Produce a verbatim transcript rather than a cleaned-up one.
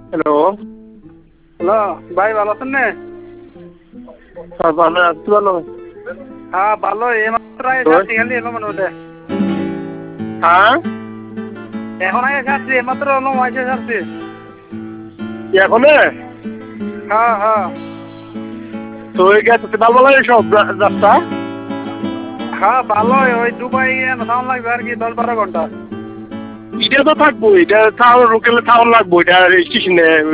Hello hello ভাই ভালো আছেন না? হ্যাঁ ভালো আছি, ভালো। হ্যাঁ ভালো, এইমাত্র যাচ্ছি খালি এলো মনে হতে। হ্যাঁ এখন আগে যাচ্ছি, এইমাত্র এলো মাইসে যাচ্ছি। এখন হ্যাঁ হ্যাঁ তো ওই গেছে ভালো লাগে সব রাস্তা। হ্যাঁ ভালোই, ওই দুবাই সাউন্ড লাগবে আর কি দশ বারো ঘন্টা। এটা তো থাকবো, এটা থাউন লোকেলে থাউন লাগবো, এটা স্টেশনে